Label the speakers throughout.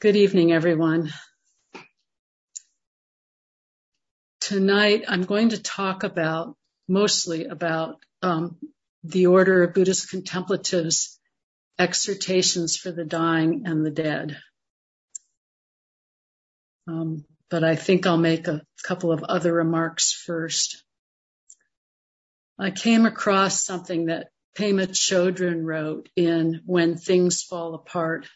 Speaker 1: Good evening, everyone. Tonight, I'm going to talk mostly about the Order of Buddhist Contemplatives' exhortations for the dying and the dead. But I think I'll make a couple of other remarks first. I came across something that Pema Chodron wrote in When Things Fall Apart.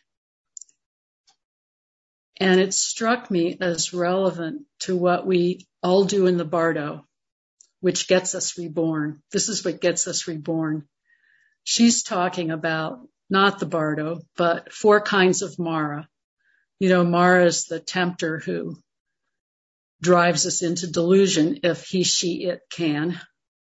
Speaker 1: And it struck me as relevant to what we all do in the Bardo, which gets us reborn. This is what gets us reborn. She's talking about not the Bardo, but 4 kinds of Mara. You know, Mara is the tempter who drives us into delusion if he, she, it can.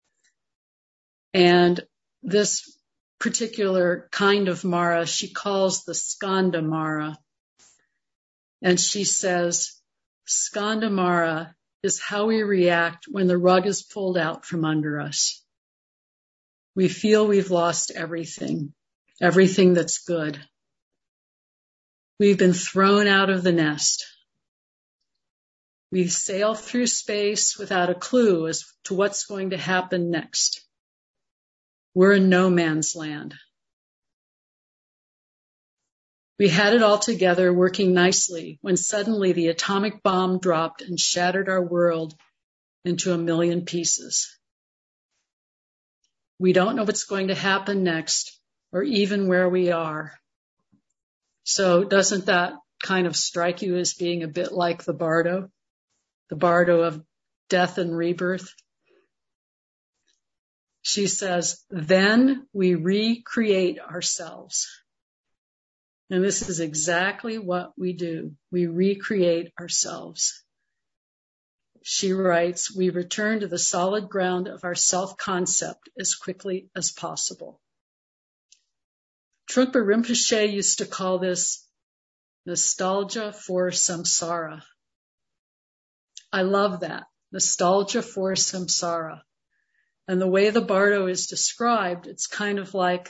Speaker 1: And this particular kind of Mara, she calls the Skanda Mara. And she says, Skanda Mara is how we react when the rug is pulled out from under us. We feel we've lost everything that's good. We've been thrown out of the nest. We sail through space without a clue as to what's going to happen next. We're in no man's land. We had it all together, working nicely, when suddenly the atomic bomb dropped and shattered our world into a million pieces. We don't know what's going to happen next, or even where we are. So doesn't that kind of strike you as being a bit like the Bardo of death and rebirth? She says, then we recreate ourselves. And this is exactly what we do. We recreate ourselves. She writes, we return to the solid ground of our self-concept as quickly as possible. Trungpa Rinpoche used to call this nostalgia for samsara. I love that, nostalgia for samsara. And the way the Bardo is described, it's kind of like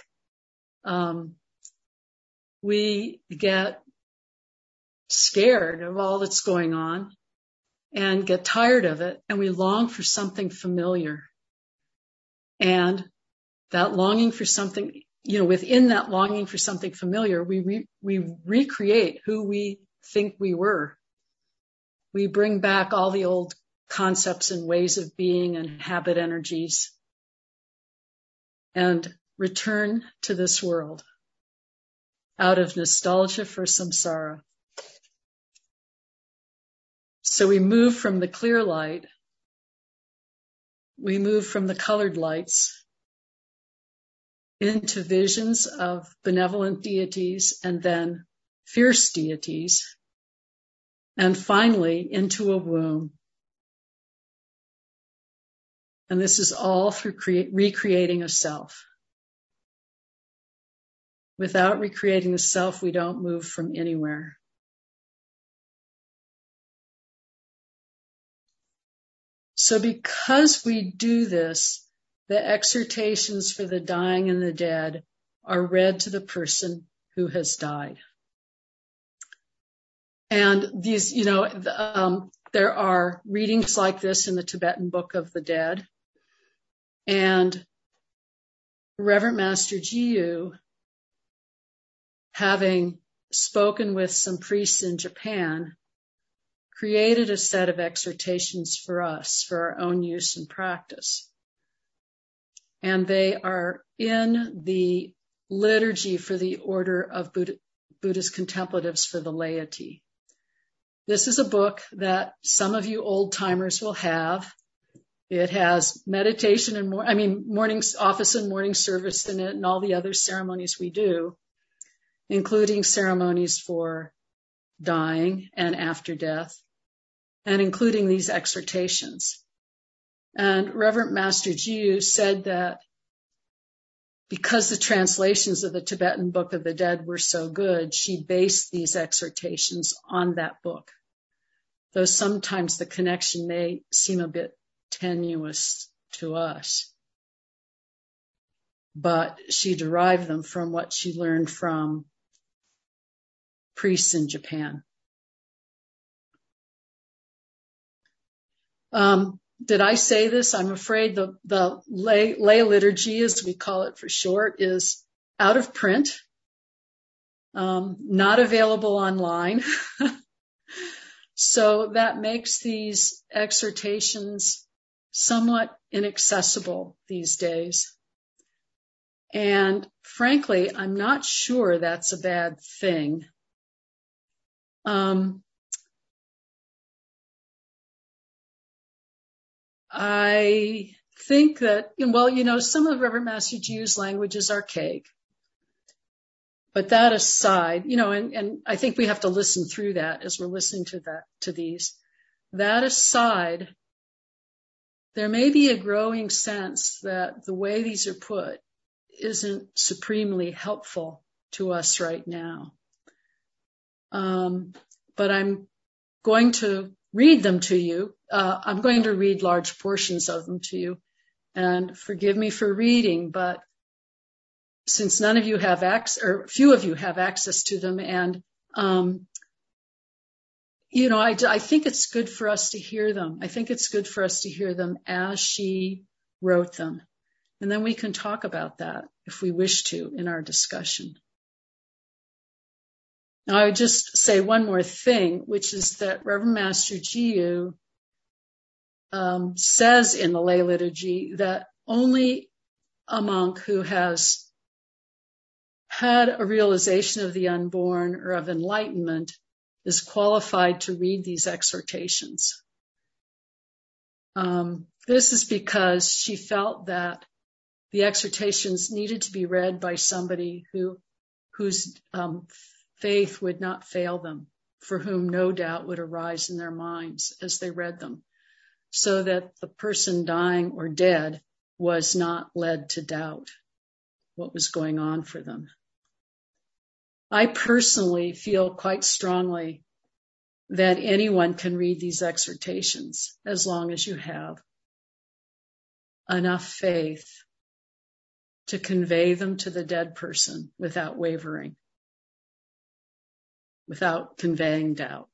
Speaker 1: we get scared of all that's going on and get tired of it, and we long for something familiar. And that longing for something, within that longing for something familiar, we recreate who we think we were. We bring back all the old concepts and ways of being and habit energies and return to this world out of nostalgia for samsara. So we move from the clear light, we move from the colored lights into visions of benevolent deities and then fierce deities, and finally into a womb. And this is all through recreating a self. Without recreating the self, we don't move from anywhere. So because we do this, the exhortations for the dying and the dead are read to the person who has died. And these, there are readings like this in the Tibetan Book of the Dead. And Reverend Master Jiyu, having spoken with some priests in Japan, created a set of exhortations for us, for our own use and practice. And they are in the liturgy for the Order of Buddhist Contemplatives for the laity. This is a book that some of you old-timers will have. It has meditation and morning office and morning service in it and all the other ceremonies we do, including ceremonies for dying and after death, and including these exhortations. And Reverend Master Jiyu said that because the translations of the Tibetan Book of the Dead were so good, she based these exhortations on that book, though sometimes the connection may seem a bit tenuous to us. But she derived them from what she learned from priests in Japan. Did I say this? I'm afraid the lay liturgy, as we call it for short, is out of print, not available online. So that makes these exhortations somewhat inaccessible these days. And frankly, I'm not sure that's a bad thing. I think that, well, some of Reverend Master Jiu's language is archaic. But that aside, and I think we have to listen through that as we're listening to these. That aside, there may be a growing sense that the way these are put isn't supremely helpful to us right now. But I'm going to read them to you. I'm going to read large portions of them to you. And forgive me for reading, but since none of you have access, or few of you have access to them, and I think it's good for us to hear them. I think it's good for us to hear them as she wrote them. And then we can talk about that if we wish to in our discussion. Now, I would just say one more thing, which is that Reverend Master Jiu says in the lay liturgy that only a monk who has had a realization of the unborn or of enlightenment is qualified to read these exhortations. This is because she felt that the exhortations needed to be read by somebody whose faith would not fail them, for whom no doubt would arise in their minds as they read them, so that the person dying or dead was not led to doubt what was going on for them. I personally feel quite strongly that anyone can read these exhortations as long as you have enough faith to convey them to the dead person without wavering, without conveying doubt.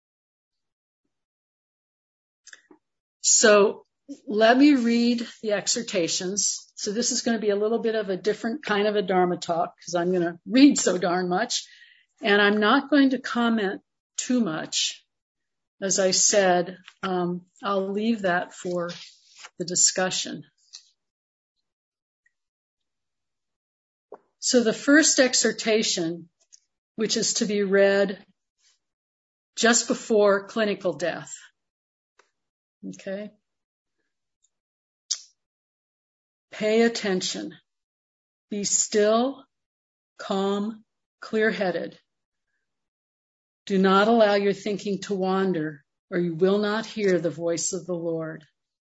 Speaker 1: So let me read the exhortations. So this is going to be a little bit of a different kind of a Dharma talk because I'm going to read so darn much. And I'm not going to comment too much. As I said, I'll leave that for the discussion. So the first exhortation, which is to be read just before clinical death. Okay? Pay attention. Be still, calm, clear-headed. Do not allow your thinking to wander, or you will not hear the voice of the Lord.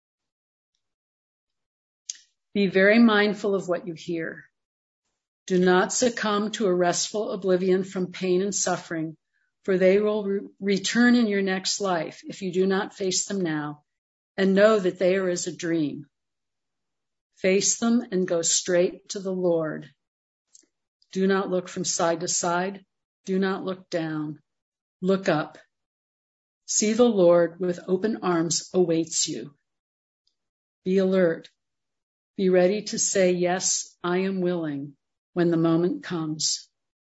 Speaker 1: Be very mindful of what you hear. Do not succumb to a restful oblivion from pain and suffering, for they will return in your next life if you do not face them now, and know that they are as a dream. Face them and go straight to the Lord. Do not look from side to side. Do not look down. Look up. See the Lord with open arms awaits you. Be alert. Be ready to say, yes, I am willing, when the moment comes.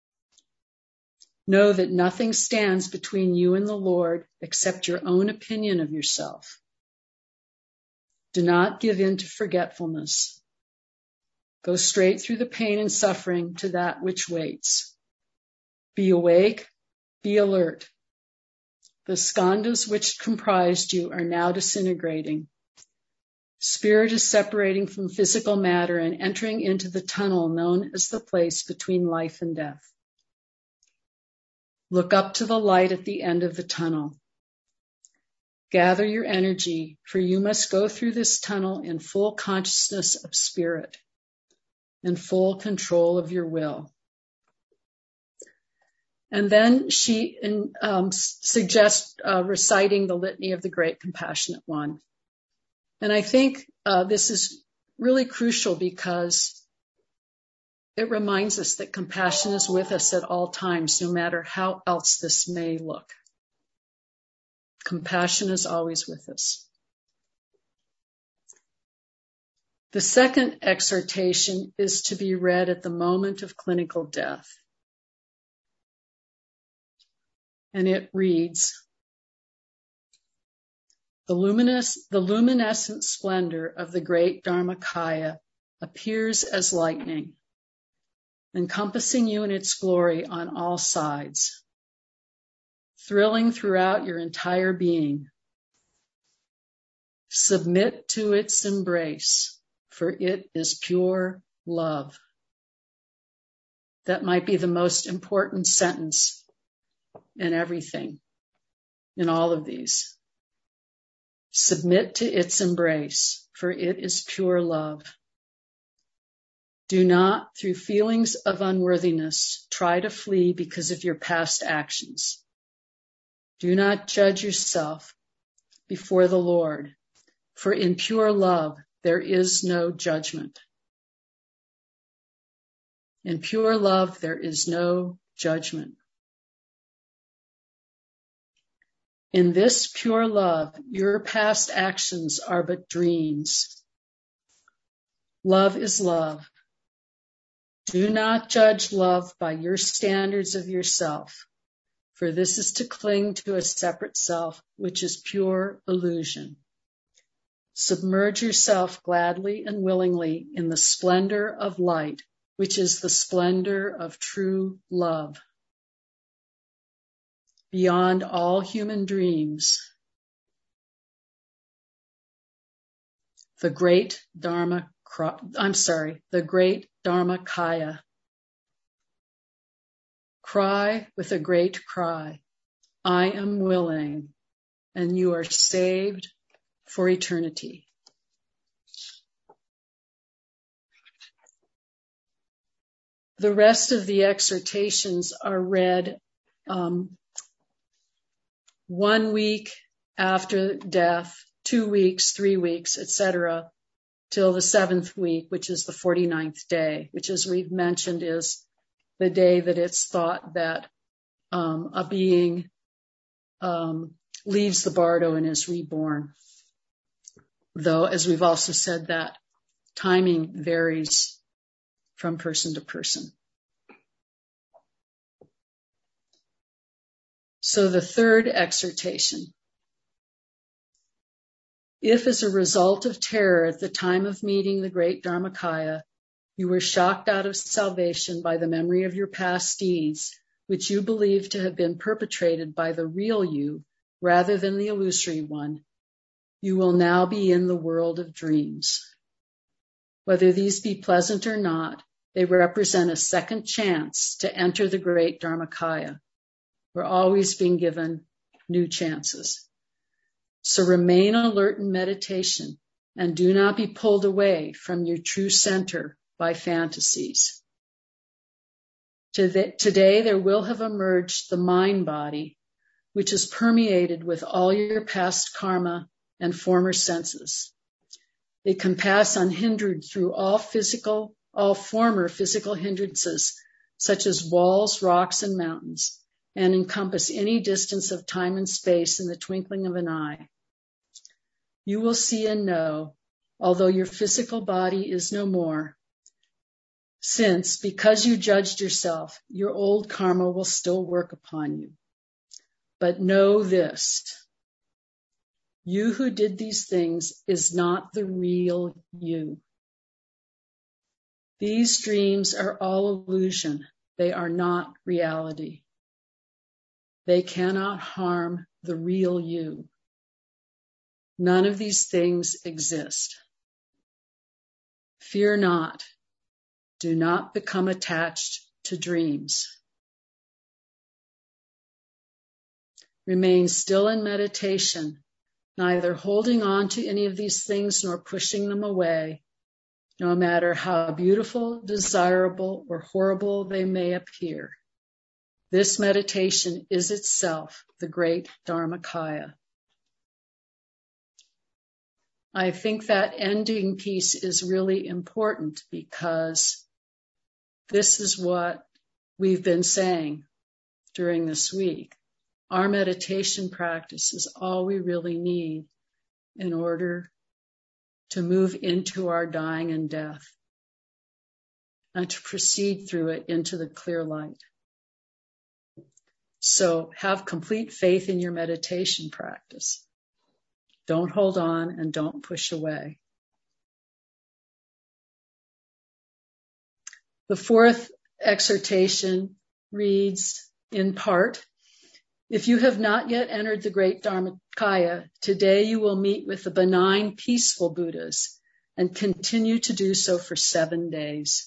Speaker 1: Know that nothing stands between you and the Lord except your own opinion of yourself. Do not give in to forgetfulness. Go straight through the pain and suffering to that which waits. Be awake, be alert. The skandhas which comprised you are now disintegrating. Spirit is separating from physical matter and entering into the tunnel known as the place between life and death. Look up to the light at the end of the tunnel. Gather your energy, for you must go through this tunnel in full consciousness of spirit and full control of your will. And then she suggests reciting the Litany of the Great Compassionate One. And I think this is really crucial because it reminds us that compassion is with us at all times, no matter how else this may look. Compassion is always with us. The second exhortation is to be read at the moment of clinical death. And it reads, the luminescent splendor of the great Dharmakaya appears as lightning, encompassing you in its glory on all sides, thrilling throughout your entire being. Submit to its embrace, for it is pure love. That might be the most important sentence in everything, in all of these. Submit to its embrace, for it is pure love. Do not, through feelings of unworthiness, try to flee because of your past actions. Do not judge yourself before the Lord, for in pure love there is no judgment. In pure love there is no judgment. In this pure love, your past actions are but dreams. Love is love. Do not judge love by your standards of yourself, for this is to cling to a separate self, which is pure illusion. Submerge yourself gladly and willingly in the splendor of light, which is the splendor of true love. Beyond all human dreams, the great Dharmakaya. Cry with a great cry, I am willing, and you are saved for eternity. The rest of the exhortations are read 1 week after death, 2 weeks, 3 weeks, etc., till the 7th week, which is the 49th day, which, as we've mentioned, is the day that it's thought that a being leaves the bardo and is reborn. Though, as we've also said, that timing varies from person to person. So the third exhortation. If as a result of terror at the time of meeting the great Dharmakaya, you were shocked out of salvation by the memory of your past deeds, which you believe to have been perpetrated by the real you rather than the illusory one, you will now be in the world of dreams. Whether these be pleasant or not, they represent a second chance to enter the great Dharmakaya. We're always being given new chances. So remain alert in meditation and do not be pulled away from your true center by fantasies. Today there will have emerged the mind body, which is permeated with all your past karma and former senses. It can pass unhindered through all former physical hindrances, such as walls, rocks, and mountains, and encompass any distance of time and space in the twinkling of an eye. You will see and know, although your physical body is no more, since, because you judged yourself, your old karma will still work upon you. But know this, you who did these things is not the real you. These dreams are all illusion. They are not reality. They cannot harm the real you. None of these things exist. Fear not. Do not become attached to dreams. Remain still in meditation, neither holding on to any of these things nor pushing them away, no matter how beautiful, desirable, or horrible they may appear. This meditation is itself the great Dharmakaya. I think that ending piece is really important because this is what we've been saying during this week. Our meditation practice is all we really need in order to move into our dying and death and to proceed through it into the clear light. So have complete faith in your meditation practice. Don't hold on and don't push away. The fourth exhortation reads in part, if you have not yet entered the great Dharmakaya, today you will meet with the benign, peaceful Buddhas and continue to do so for 7 days.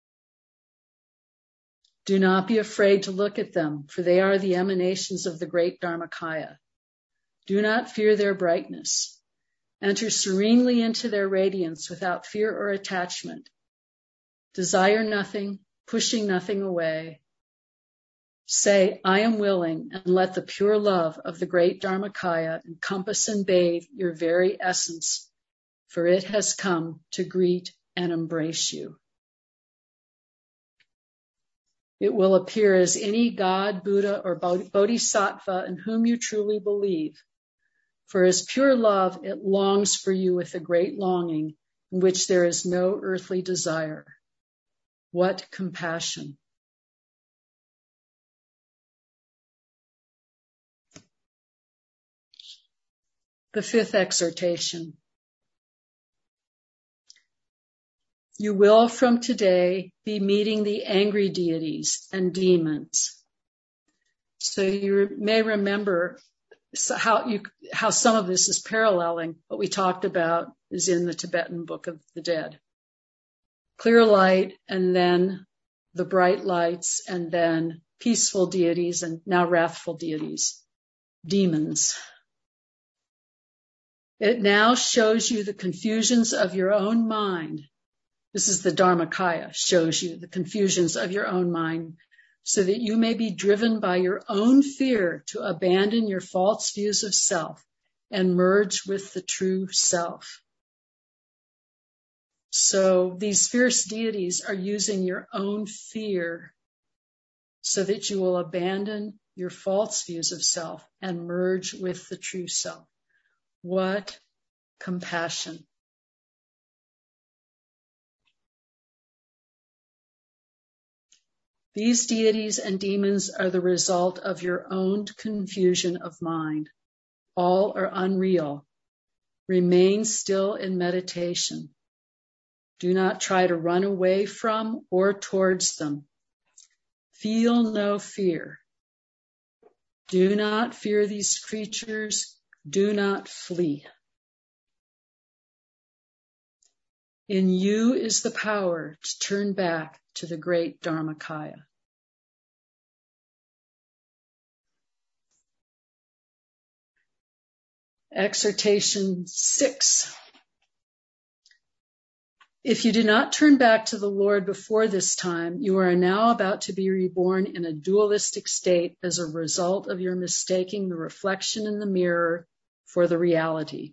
Speaker 1: Do not be afraid to look at them, for they are the emanations of the great Dharmakaya. Do not fear their brightness. Enter serenely into their radiance without fear or attachment. Desire nothing, pushing nothing away. Say, I am willing, and let the pure love of the great Dharmakaya encompass and bathe your very essence, for it has come to greet and embrace you. It will appear as any God, Buddha, or Bodhisattva in whom you truly believe. For as pure love, it longs for you with a great longing in which there is no earthly desire. What compassion! The fifth exhortation. You will from today be meeting the angry deities and demons. So you may remember how some of this is paralleling what we talked about is in the Tibetan Book of the Dead. Clear light, and then the bright lights, and then peaceful deities, and now wrathful deities, demons. It now shows you the confusions of your own mind. This is the Dharmakaya, shows you the confusions of your own mind, so that you may be driven by your own fear to abandon your false views of self and merge with the true self. So these fierce deities are using your own fear so that you will abandon your false views of self and merge with the true self. What compassion! These deities and demons are the result of your own confusion of mind. All are unreal. Remain still in meditation. Do not try to run away from or towards them. Feel no fear. Do not fear these creatures. Do not flee. In you is the power to turn back to the great Dharmakaya. Exhortation 6. If you do not turn back to the Lord before this time, you are now about to be reborn in a dualistic state as a result of your mistaking the reflection in the mirror for the reality.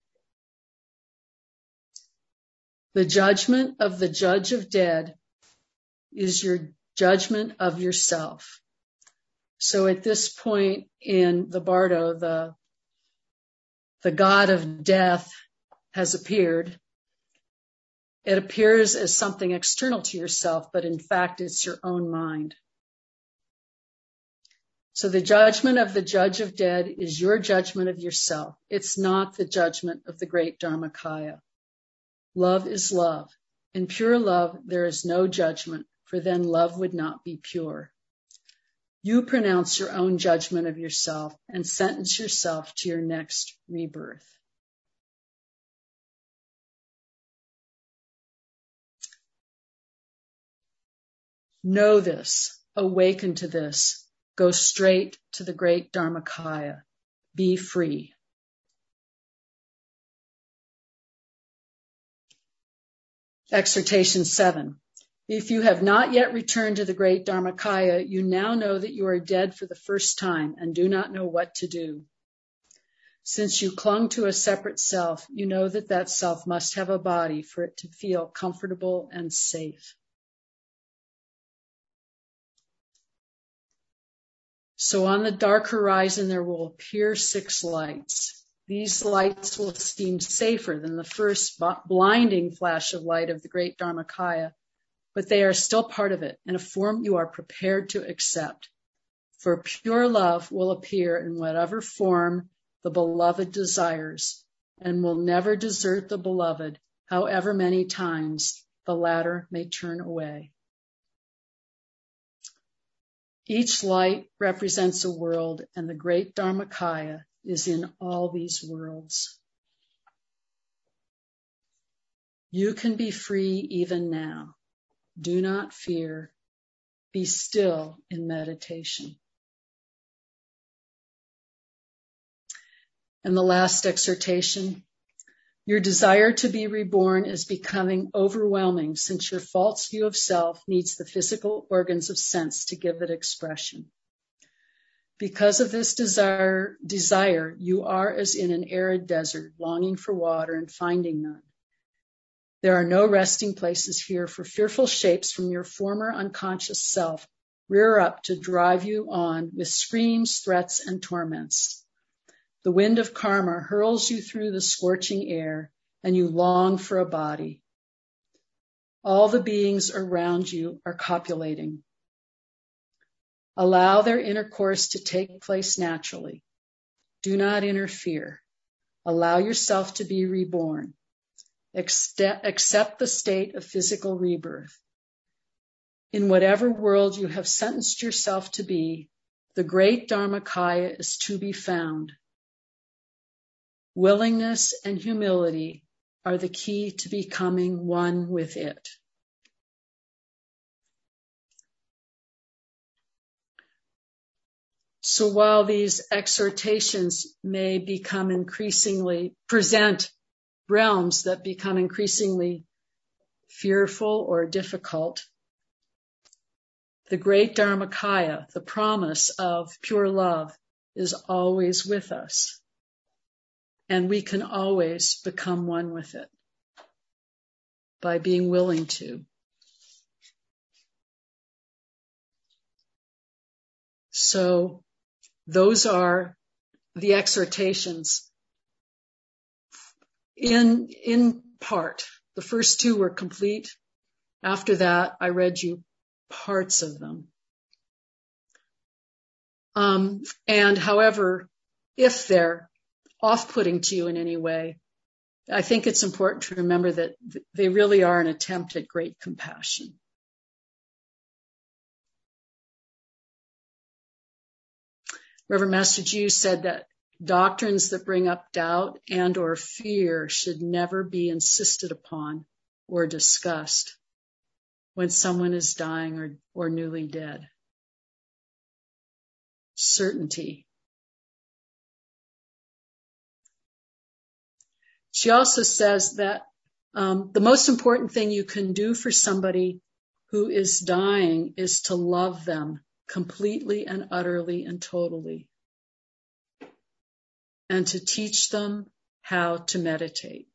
Speaker 1: The judgment of the judge of dead is your judgment of yourself. So at this point in the Bardo, the god of death has appeared. It appears as something external to yourself, but in fact, it's your own mind. So the judgment of the judge of dead is your judgment of yourself. It's not the judgment of the great Dharmakaya. Love is love. In pure love, there is no judgment, for then love would not be pure. You pronounce your own judgment of yourself and sentence yourself to your next rebirth. Know this, awaken to this, go straight to the great Dharmakaya, be free. Exhortation 7. If you have not yet returned to the great Dharmakaya, you now know that you are dead for the first time and do not know what to do. Since you clung to a separate self, you know that that self must have a body for it to feel comfortable and safe. So on the dark horizon, there will appear 6 lights. These lights will seem safer than the first blinding flash of light of the great Dharmakaya, but they are still part of it in a form you are prepared to accept. For pure love will appear in whatever form the beloved desires, and will never desert the beloved, however many times the latter may turn away. Each light represents a world, and the great Dharmakaya is in all these worlds. You can be free even now. Do not fear. Be still in meditation. And the last exhortation. Your desire to be reborn is becoming overwhelming since your false view of self needs the physical organs of sense to give it expression. Because of this desire, you are as in an arid desert, longing for water and finding none. There are no resting places here, for fearful shapes from your former unconscious self rear up to drive you on with screams, threats, and torments. The wind of karma hurls you through the scorching air, and you long for a body. All the beings around you are copulating. Allow their intercourse to take place naturally. Do not interfere. Allow yourself to be reborn. Accept the state of physical rebirth. In whatever world you have sentenced yourself to be, the great Dharmakaya is to be found. Willingness and humility are the key to becoming one with it. So while these exhortations may present realms that become increasingly fearful or difficult, the great Dharmakaya, the promise of pure love, is always with us. And we can always become one with it by being willing to. So those are the exhortations in part. The first 2 were complete. After that, I read you parts of them. And however, if they're off-putting to you in any way, I think it's important to remember that they really are an attempt at great compassion. Reverend Master Jiu said that doctrines that bring up doubt and or fear should never be insisted upon or discussed when someone is dying or newly dead. Certainty. She also says that the most important thing you can do for somebody who is dying is to love them completely and utterly and totally, and to teach them how to meditate.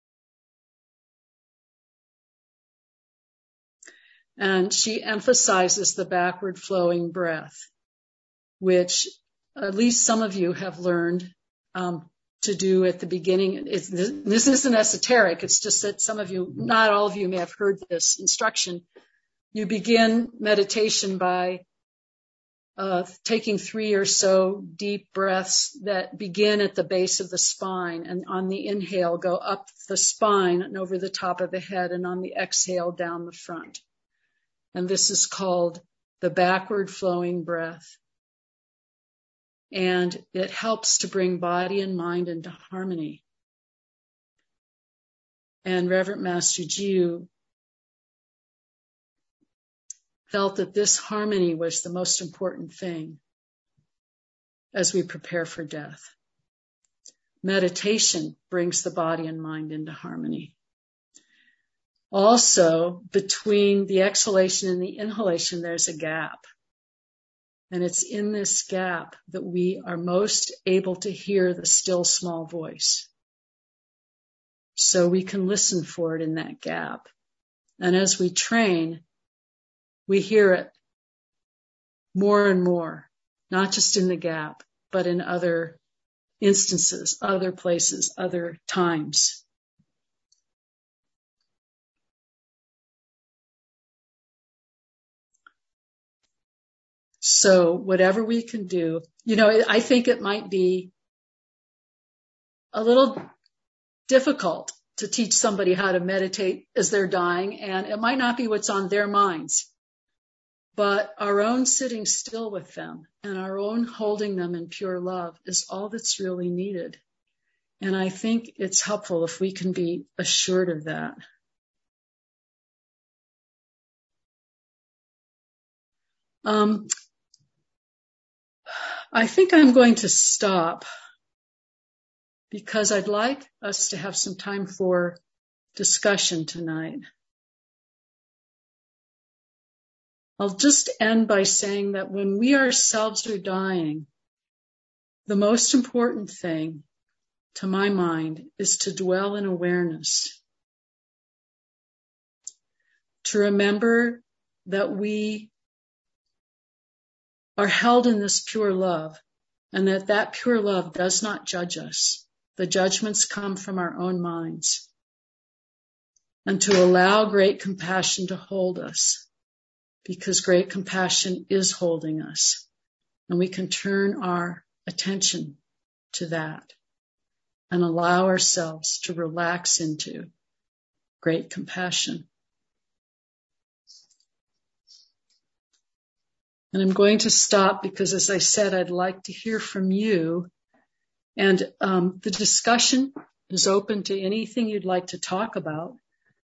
Speaker 1: And she emphasizes the backward flowing breath, which at least some of you have learned to do at the beginning. This isn't esoteric. It's just that some of you, not all of you, may have heard this instruction. You begin meditation by taking 3 or so deep breaths that begin at the base of the spine, and on the inhale go up the spine and over the top of the head, and on the exhale down the front. And this is called the backward flowing breath. And it helps to bring body and mind into harmony. And Reverend Master Jiu felt that this harmony was the most important thing as we prepare for death. Meditation brings the body and mind into harmony. Also, between the exhalation and the inhalation, there's a gap. And it's in this gap that we are most able to hear the still small voice. So we can listen for it in that gap. And as we train, we hear it more and more. not just in the gap, but in other instances, other places, other times. So whatever we can do, I think it might be a little difficult to teach somebody how to meditate as they're dying, and it might not be what's on their minds, but our own sitting still with them and our own holding them in pure love is all that's really needed. And I think it's helpful if we can be assured of that. I think I'm going to stop because I'd like us to have some time for discussion tonight. I'll just end by saying that when we ourselves are dying, the most important thing, to my mind, is to dwell in awareness. To remember that we are held in this pure love, and that pure love does not judge us. The judgments come from our own minds. And to allow great compassion to hold us, because great compassion is holding us. And we can turn our attention to that and allow ourselves to relax into great compassion. And I'm going to stop because, as I said, I'd like to hear from you. And the discussion is open to anything you'd like to talk about.